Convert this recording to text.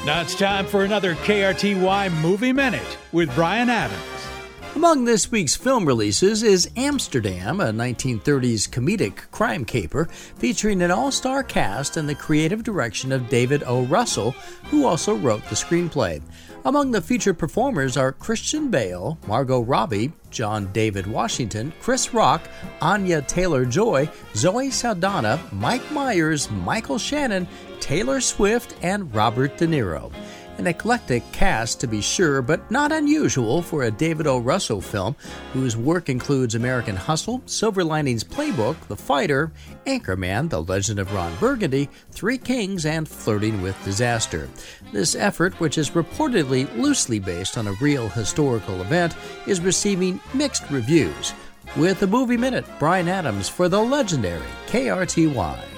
Now it's time for another KRTY Movie Minute with Brian Adams. Among this week's film releases is Amsterdam, a 1930s comedic crime caper featuring an all-star cast and the creative direction of David O. Russell, who also wrote the screenplay. Among the featured performers are Christian Bale, Margot Robbie, John David Washington, Chris Rock, Anya Taylor-Joy, Zoe Saldana, Mike Myers, Michael Shannon, Taylor Swift, and Robert De Niro. An eclectic cast to be sure, but not unusual for a David O. Russell film, whose work includes American Hustle, Silver Linings Playbook, The Fighter, Anchorman, The Legend of Ron Burgundy, Three Kings, and Flirting with Disaster. This effort, which is reportedly loosely based on a real historical event, is receiving mixed reviews. With the Movie Minute, Brian Adams for the legendary KRTY.